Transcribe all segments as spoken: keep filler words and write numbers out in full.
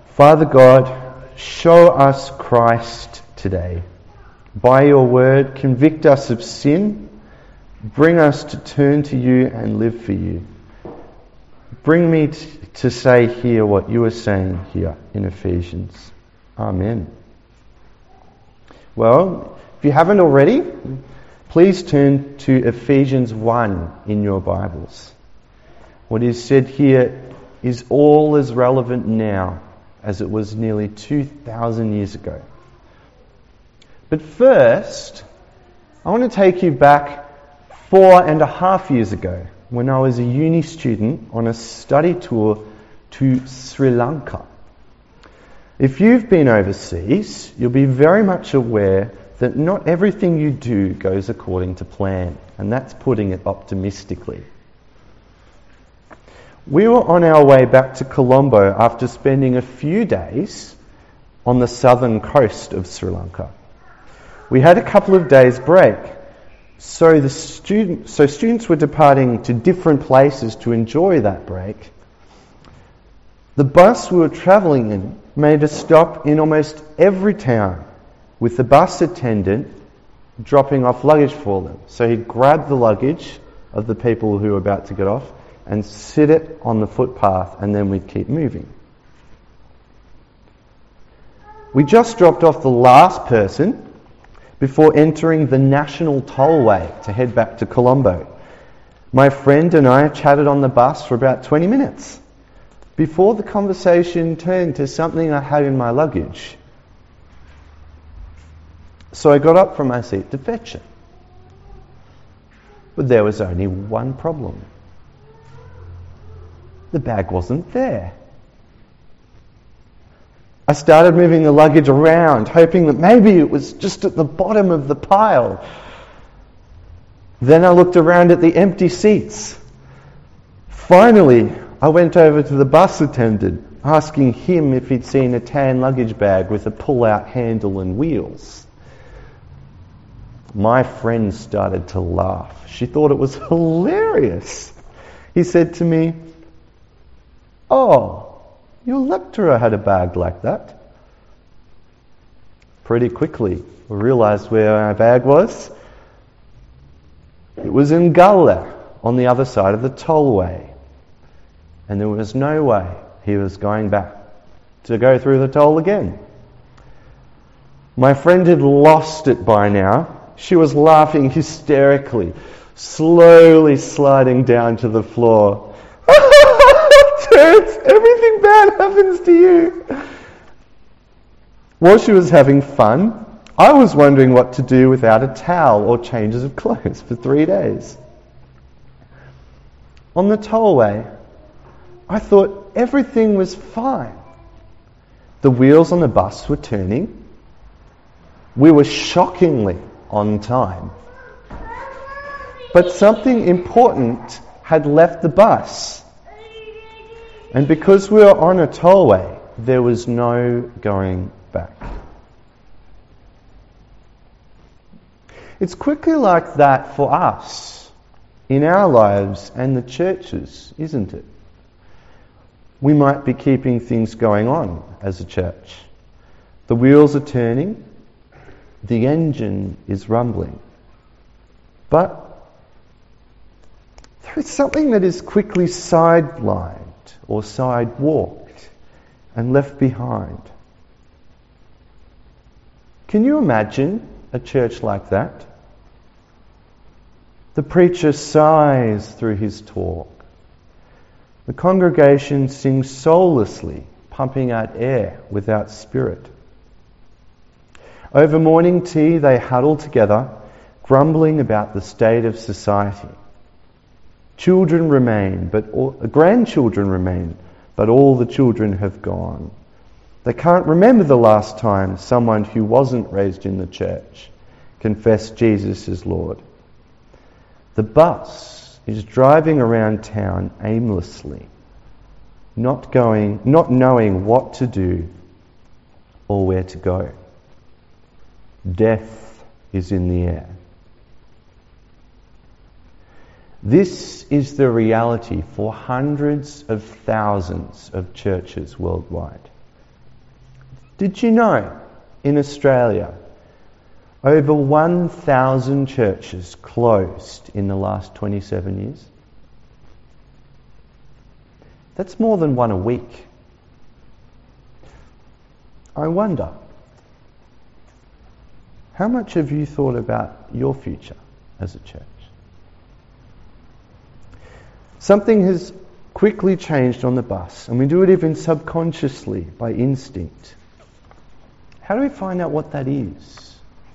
Father God, show us Christ today. By your word, convict us of sin. Bring us to turn to you and live for you. Bring me t- to say here what you are saying here in Ephesians. Amen. Well, if you haven't already, please turn to Ephesians one in your Bibles. What is said here is all as relevant now as it was nearly two thousand years ago. But first, I want to take you back four and a half years ago when I was a uni student on a study tour to Sri Lanka. If you've been overseas, you'll be very much aware that not everything you do goes according to plan, and that's putting it optimistically. We were on our way back to Colombo after spending a few days on the southern coast of Sri Lanka. We had a couple of days break, so the student, so students were departing to different places to enjoy that break. The bus we were travelling in made a stop in almost every town, with the bus attendant dropping off luggage for them. So he'd grab the luggage of the people who were about to get off and sit it on the footpath, and then we'd keep moving. We just dropped off the last person before entering the national tollway to head back to Colombo. My friend and I chatted on the bus for about twenty minutes before the conversation turned to something I had in my luggage. So I got up from my seat to fetch it. But there was only one problem. The bag wasn't there. I started moving the luggage around, hoping that maybe it was just at the bottom of the pile. Then I looked around at the empty seats. Finally, I went over to the bus attendant, asking him if he'd seen a tan luggage bag with a pull-out handle and wheels. My friend started to laugh. She thought it was hilarious. He said to me, "Oh, your lecturer had a bag like that." Pretty quickly, we realised where our bag was. It was in Gala, on the other side of the tollway. And there was no way he was going back to go through the toll again. My friend had lost it by now. She was laughing hysterically, slowly sliding down to the floor. Terence, everything bad happens to you. While she was having fun, I was wondering what to do without a towel or changes of clothes for three days. On the tollway, I thought everything was fine. The wheels on the bus were turning. We were shockingly on time. But something important had left the bus. And because we were on a tollway, there was no going back. It's quickly like that for us in our lives and the churches, isn't it? We might be keeping things going on as a church. The wheels are turning, the engine is rumbling. But there is something that is quickly sidelined or sidewalked and left behind. Can you imagine a church like that? The preacher sighs through his talk. The congregation sings soullessly, pumping out air without spirit. Over morning tea, they huddle together, grumbling about the state of society. Children remain, but all, grandchildren remain, but all the children have gone. They can't remember the last time someone who wasn't raised in the church confessed Jesus as Lord. The bus is driving around town aimlessly, not going, not knowing what to do or where to go. Death is in the air. This is the reality for hundreds of thousands of churches worldwide. Did you know in Australia over one thousand churches closed in the last twenty-seven years? That's more than one a week. I wonder, how much have you thought about your future as a church? Something has quickly changed on the bus, and we do it even subconsciously by instinct. How do we find out what that is?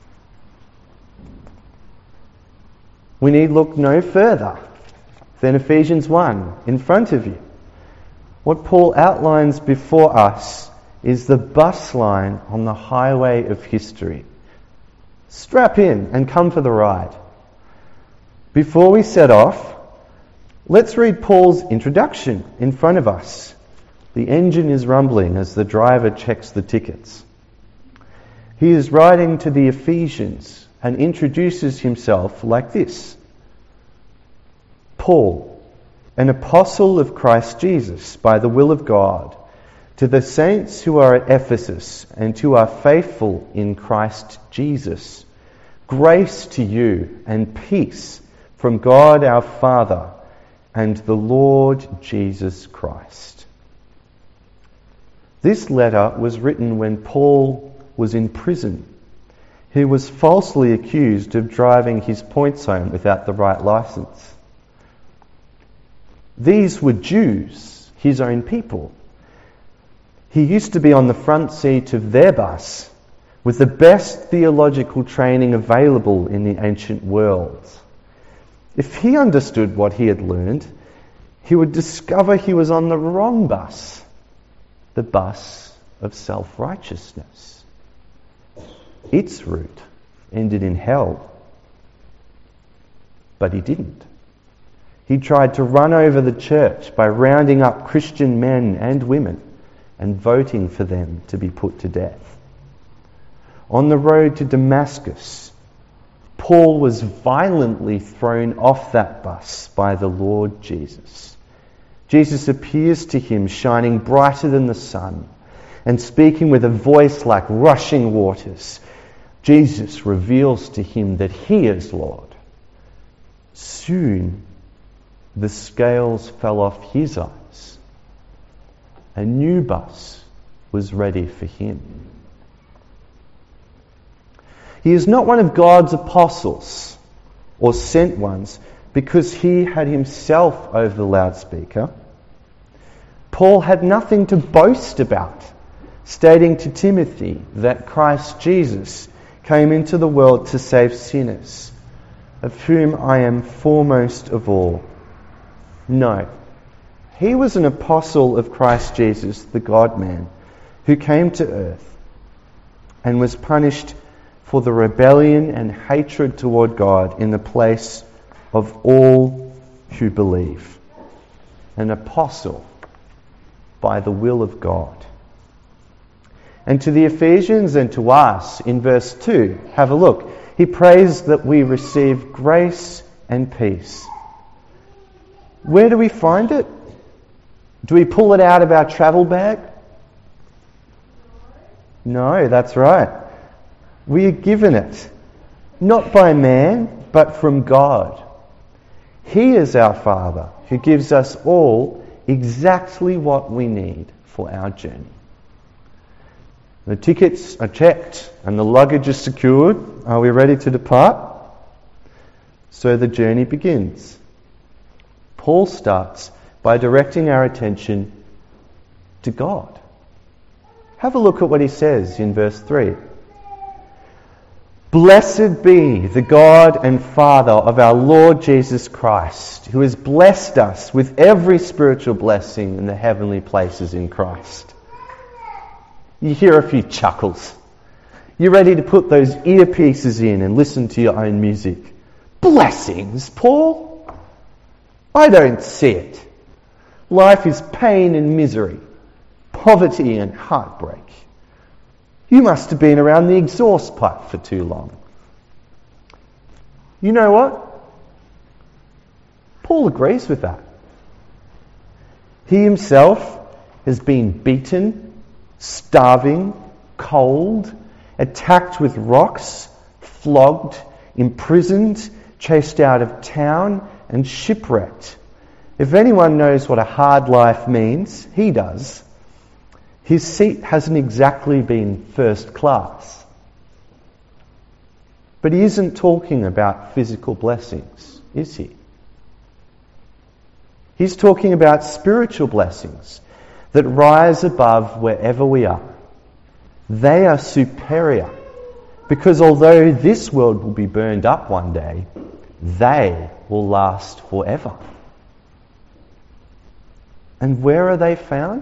We need look no further than Ephesians one in front of you. What Paul outlines before us is the bus line on the highway of history. Strap in and come for the ride. Before we set off, let's read Paul's introduction in front of us. The engine is rumbling as the driver checks the tickets. He is writing to the Ephesians and introduces himself like this. Paul, an apostle of Christ Jesus by the will of God, to the saints who are at Ephesus and who are faithful in Christ Jesus, grace to you and peace from God our Father and the Lord Jesus Christ. This letter was written when Paul was in prison. He was falsely accused of driving his points home without the right license. These were Jews, his own people. He used to be on the front seat of their bus with the best theological training available in the ancient world. If he understood what he had learned, he would discover he was on the wrong bus, the bus of self-righteousness. Its route ended in hell. But he didn't. He tried to run over the church by rounding up Christian men and women and voting for them to be put to death. On the road to Damascus, Paul was violently thrown off that bus by the Lord Jesus. Jesus appears to him shining brighter than the sun and speaking with a voice like rushing waters. Jesus reveals to him that he is Lord. Soon, the scales fell off his eyes. A new bus was ready for him. He is not one of God's apostles or sent ones because he had himself over the loudspeaker. Paul had nothing to boast about, stating to Timothy that Christ Jesus came into the world to save sinners, of whom I am foremost of all. No, he was an apostle of Christ Jesus, the God-man, who came to earth and was punished for the rebellion and hatred toward God in the place of all who believe. An apostle by the will of God. And to the Ephesians and to us, in verse two, have a look. He prays that we receive grace and peace. Where do we find it? Do we pull it out of our travel bag? No, that's right. We are given it, not by man, but from God. He is our Father, who gives us all exactly what we need for our journey. The tickets are checked and the luggage is secured. Are we ready to depart? So the journey begins. Paul starts by directing our attention to God. Have a look at what he says in verse three. Blessed be the God and Father of our Lord Jesus Christ, who has blessed us with every spiritual blessing in the heavenly places in Christ. You hear a few chuckles. You're ready to put those earpieces in and listen to your own music. Blessings, Paul? I don't see it. Life is pain and misery, poverty and heartbreak. You must have been around the exhaust pipe for too long. You know what? Paul agrees with that. He himself has been beaten, starving, cold, attacked with rocks, flogged, imprisoned, chased out of town, and shipwrecked. If anyone knows what a hard life means, he does. His seat hasn't exactly been first class. But he isn't talking about physical blessings, is he? He's talking about spiritual blessings that rise above wherever we are. They are superior because although this world will be burned up one day, they will last forever. And where are they found?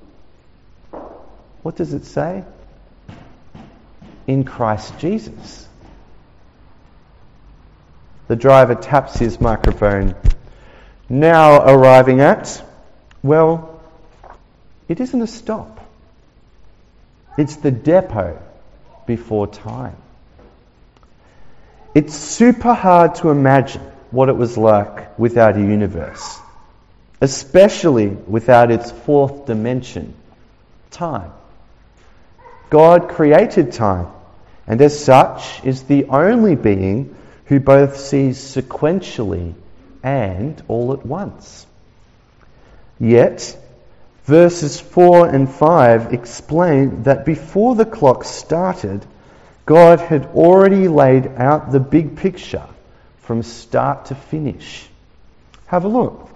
What does it say? In Christ Jesus. The driver taps his microphone. Now arriving at, well, it isn't a stop. It's the depot before time. It's super hard to imagine what it was like without a universe, especially without its fourth dimension, time. God created time, and as such is the only being who both sees sequentially and all at once. Yet, verses four and five explain that before the clock started, God had already laid out the big picture from start to finish. Have a look.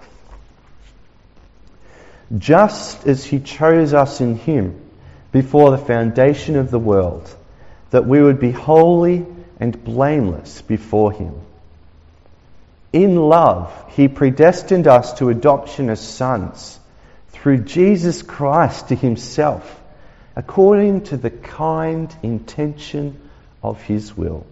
Just as he chose us in him before the foundation of the world, that we would be holy and blameless before him. In love, he predestined us to adoption as sons through Jesus Christ to himself, according to the kind intention of his will.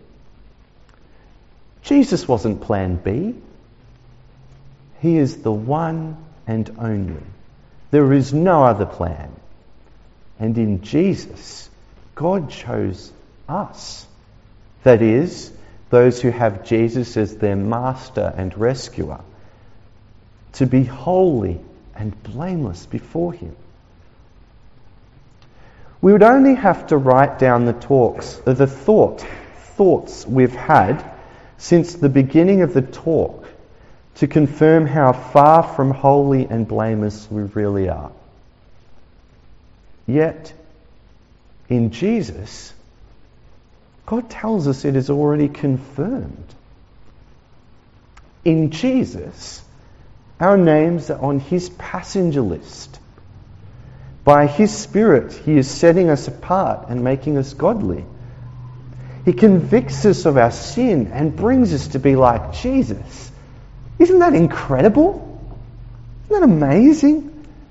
Jesus wasn't plan B. He is the one and only. There is no other plan. And in Jesus, God chose us. That is, those who have Jesus as their master and rescuer, to be holy and blameless before him. We would only have to write down the talks, the thought, thoughts we've had since the beginning of the talk to confirm how far from holy and blameless we really are. Yet, in Jesus, God tells us it is already confirmed. In Jesus, our names are on his passenger list. By his Spirit, he is setting us apart and making us godly. He convicts us of our sin and brings us to be like Jesus. Isn't that incredible? Isn't that amazing?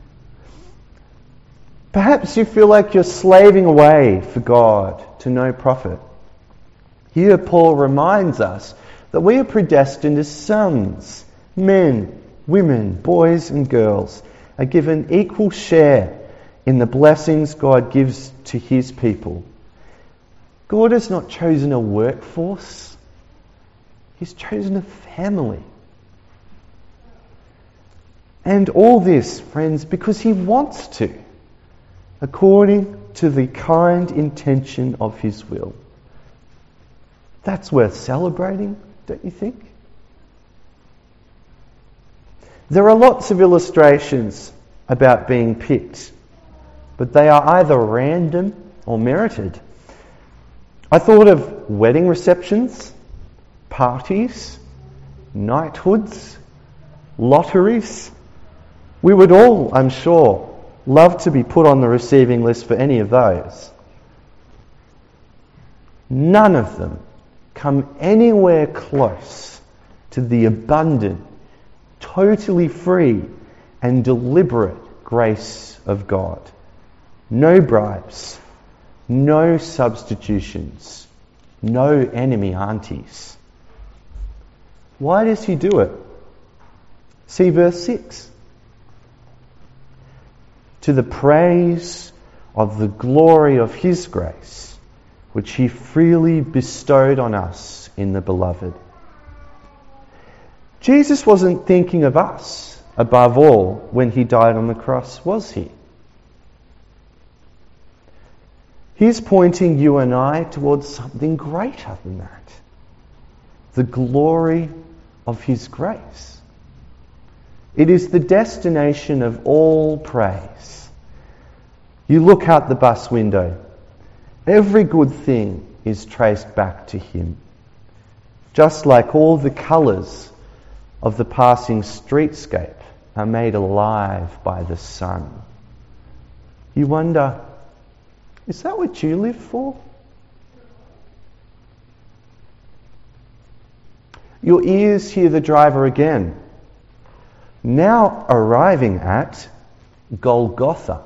Perhaps you feel like you're slaving away for God to no profit. Here Paul reminds us that we are predestined as sons. Men, women, boys and girls are given equal share in the blessings God gives to his people. God has not chosen a workforce. He's chosen a family. And all this, friends, because he wants to, according to the kind intention of his will. That's worth celebrating, don't you think? There are lots of illustrations about being picked, but they are either random or merited. I thought of wedding receptions, parties, knighthoods, lotteries. We would all, I'm sure, love to be put on the receiving list for any of those. None of them come anywhere close to the abundant, totally free and deliberate grace of God. No bribes, no substitutions, no enemy aunties. Why does he do it? See verse six. To the praise of the glory of his grace, which he freely bestowed on us in the beloved. Jesus wasn't thinking of us above all when he died on the cross, was he? He's pointing you and I towards something greater than that. The glory of His grace. It is the destination of all praise. You look out the bus window. Every good thing is traced back to Him. Just like all the colours of the passing streetscape are made alive by the sun. You wonder, is that what you live for? Your ears hear the driver again, now arriving at Golgotha.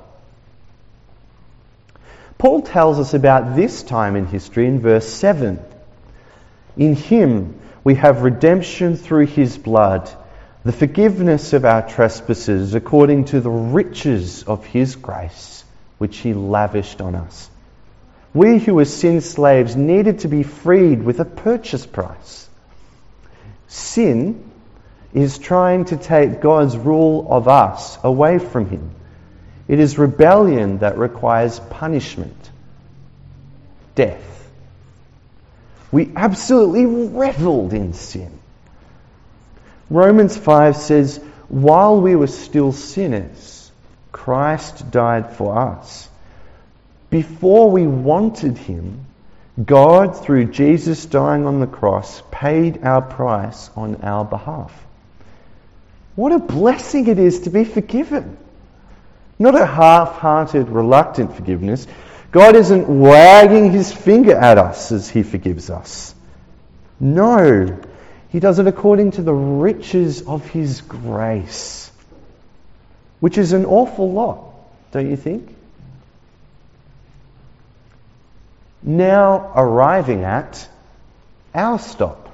Paul tells us about this time in history in verse seven. In Him we have redemption through His blood, the forgiveness of our trespasses according to the riches of His grace, which He lavished on us. We who were sin slaves needed to be freed with a purchase price. Sin is trying to take God's rule of us away from Him. It is rebellion that requires punishment, death. We absolutely revelled in sin. Romans five says, while we were still sinners, Christ died for us. Before we wanted Him, God, through Jesus dying on the cross, paid our price on our behalf. What a blessing it is to be forgiven. Not a half-hearted, reluctant forgiveness. God isn't wagging His finger at us as He forgives us. No, He does it according to the riches of His grace, which is an awful lot, don't you think? Now arriving at our stop.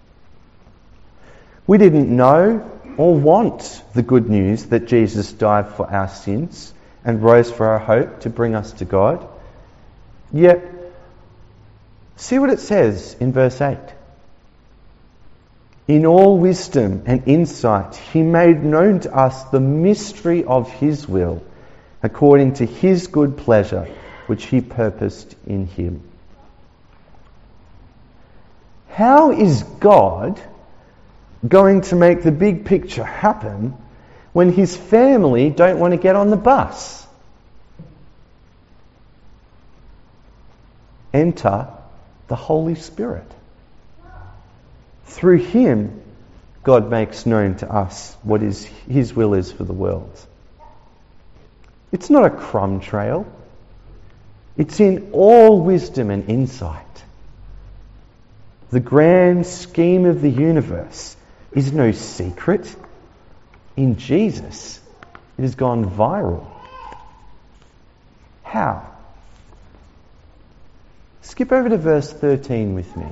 We didn't know or want the good news that Jesus died for our sins and rose for our hope to bring us to God. Yet, see what it says in verse eight. In all wisdom and insight, He made known to us the mystery of His will, according to His good pleasure, which He purposed in Him. How is God going to make the big picture happen when His family don't want to get on the bus? Enter the Holy Spirit. Through Him, God makes known to us what is His will is for the world. It's not a crumb trail. It's in all wisdom and insight. The grand scheme of the universe is no secret. In Jesus, it has gone viral. How? Skip over to verse thirteen with me.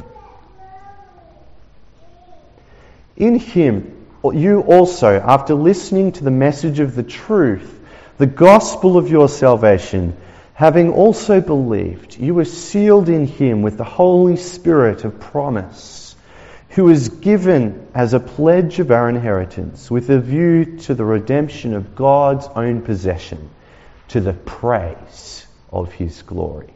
In Him, you also, after listening to the message of the truth, the gospel of your salvation, having also believed, you were sealed in Him with the Holy Spirit of promise, who is given as a pledge of our inheritance, with a view to the redemption of God's own possession, to the praise of His glory.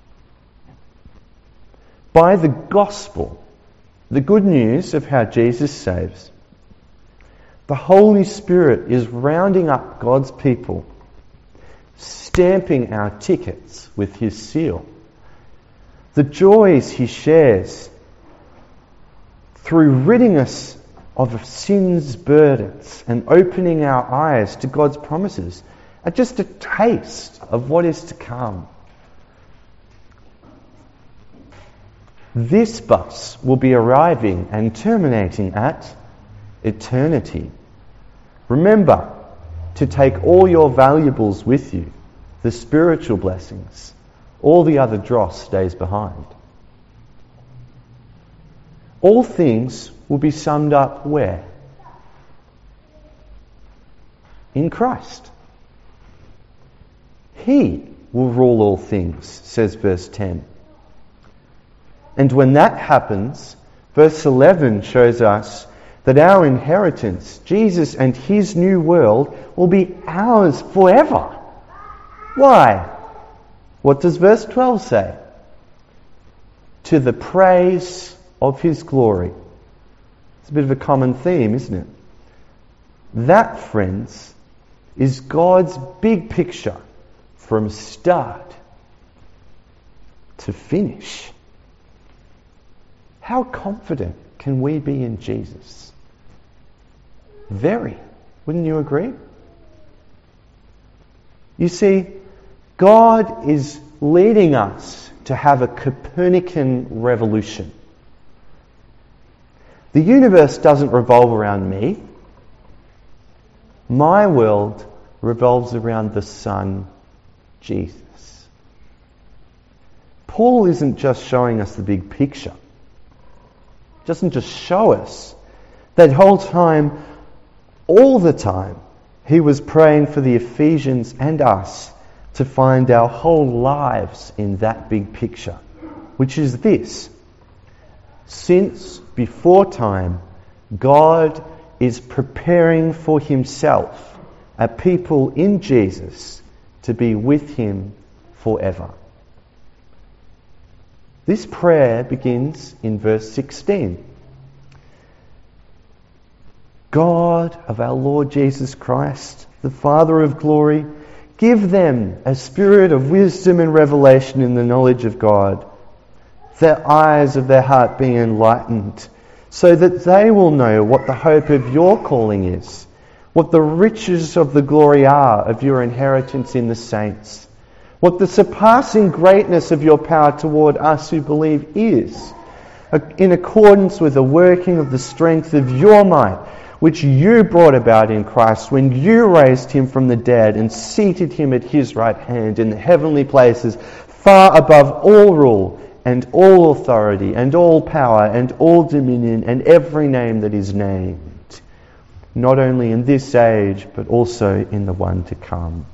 By the gospel, the good news of how Jesus saves, the Holy Spirit is rounding up God's people, stamping our tickets with His seal. The joys He shares through ridding us of sin's burdens and opening our eyes to God's promises are just a taste of what is to come. This bus will be arriving and terminating at eternity. Remember to take all your valuables with you, the spiritual blessings. All the other dross stays behind. All things will be summed up where? In Christ. He will rule all things, says verse ten. And when that happens, verse eleven shows us that our inheritance, Jesus and His new world, will be ours forever. Why? What does verse twelve say? To the praise of his glory. It's a bit of a common theme, isn't it? That, friends, is God's big picture from start to finish. How confident can we be in Jesus? Very. Wouldn't you agree? You see, God is leading us to have a Copernican revolution. The universe doesn't revolve around me. My world revolves around the Son, Jesus. Paul isn't just showing us the big picture. He doesn't just show us. That whole time, all the time, he was praying for the Ephesians and us to find our whole lives in that big picture, which is this. Since before time, God is preparing for himself a people in Jesus to be with him forever. This prayer begins in verse sixteen. God of our Lord Jesus Christ, the Father of glory, give them a spirit of wisdom and revelation in the knowledge of God, their eyes of their heart being enlightened, so that they will know what the hope of your calling is, what the riches of the glory are of your inheritance in the saints, what the surpassing greatness of your power toward us who believe is, in accordance with the working of the strength of your might, which you brought about in Christ when you raised him from the dead and seated him at his right hand in the heavenly places, far above all rule and all authority and all power and all dominion and every name that is named, not only in this age but also in the one to come.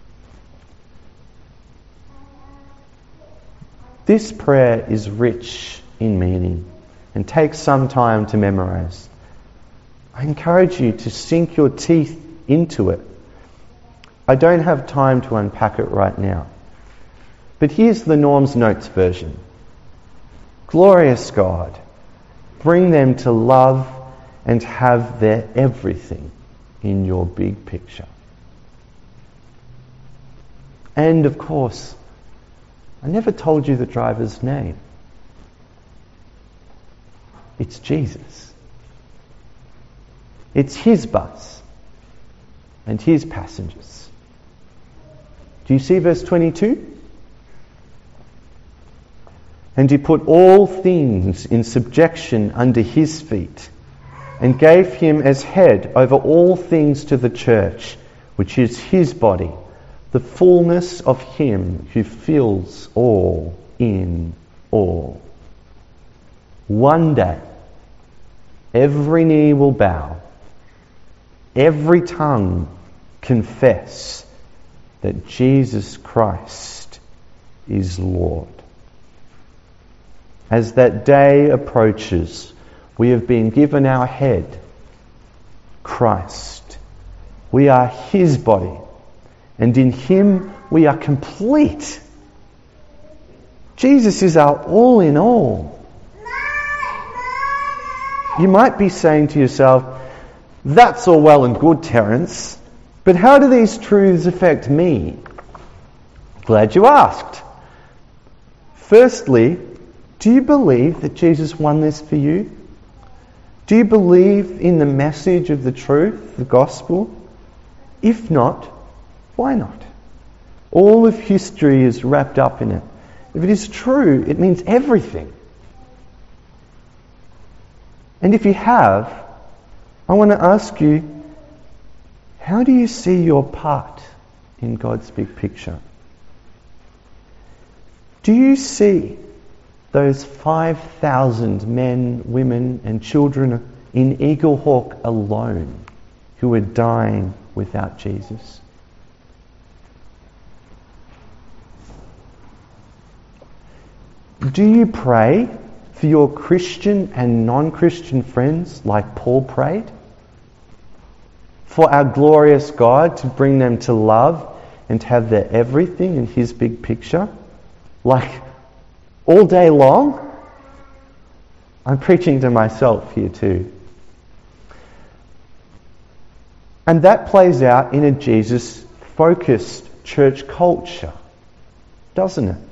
This prayer is rich in meaning and takes some time to memorize. I encourage you to sink your teeth into it. I don't have time to unpack it right now. But here's the Norm's Notes version. Glorious God, bring them to love and have their everything in your big picture. And of course, I never told you the driver's name. It's Jesus. It's his bus and his passengers. Do you see verse twenty-two? And he put all things in subjection under his feet, and gave him as head over all things to the church, which is his body, the fullness of him who fills all in all. One day, every knee will bow, every tongue confess that Jesus Christ is Lord. As that day approaches, we have been given our head, Christ. We are his body, and in him we are complete. Jesus is our all in all. You might be saying to yourself, that's all well and good, Terence, but how do these truths affect me? Glad you asked. Firstly, do you believe that Jesus won this for you? Do you believe in the message of the truth, the gospel? If not, why not? All of history is wrapped up in it. If it is true, it means everything. And if you have, I want to ask you, how do you see your part in God's big picture? Do you see those five thousand men, women and children in Eaglehawk alone who are dying without Jesus? Do you pray for your Christian and non-Christian friends like Paul prayed? For our glorious God to bring them to love and have their everything in his big picture? Like, all day long? I'm preaching to myself here too. And that plays out in a Jesus-focused church culture, doesn't it?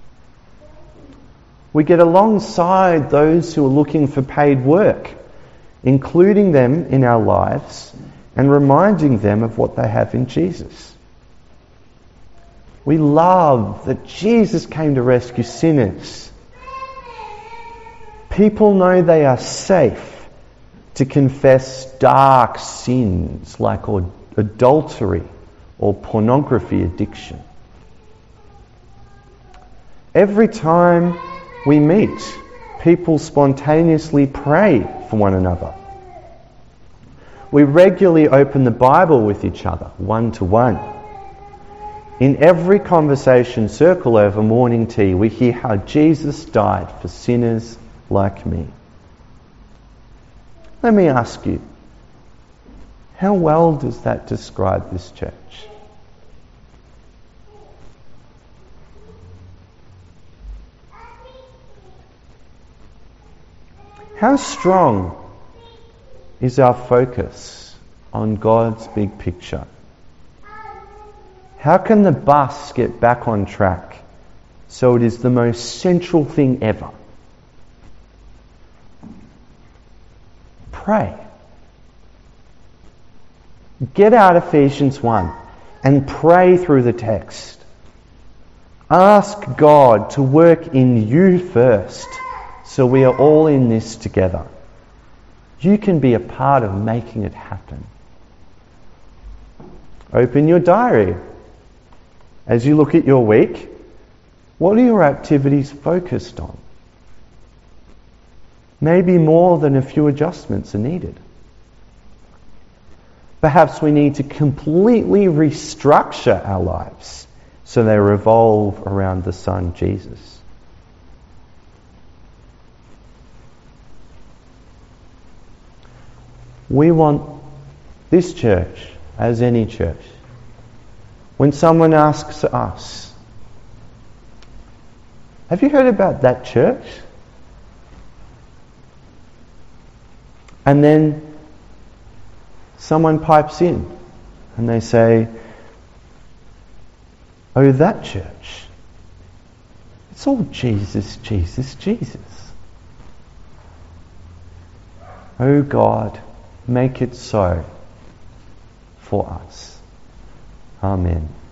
We get alongside those who are looking for paid work, including them in our lives and reminding them of what they have in Jesus. We love that Jesus came to rescue sinners. People know they are safe to confess dark sins like adultery or pornography addiction. Every time we meet, people spontaneously pray for one another. We regularly open the Bible with each other, one to one. In every conversation circle over morning tea, we hear how Jesus died for sinners like me. Let me ask you, how well does that describe this church? How strong is our focus on God's big picture? How can the bus get back on track so it is the most central thing ever? Pray. Get out Ephesians one and pray through the text. Ask God to work in you first, so we are all in this together. You can be a part of making it happen. Open your diary. As you look at your week, what are your activities focused on? Maybe more than a few adjustments are needed. Perhaps we need to completely restructure our lives so they revolve around the Son, Jesus. We want this church, as any church, when someone asks us, have you heard about that church? And then someone pipes in and they say, oh, that church. It's all Jesus, Jesus, Jesus. Oh God, make it so for us. Amen.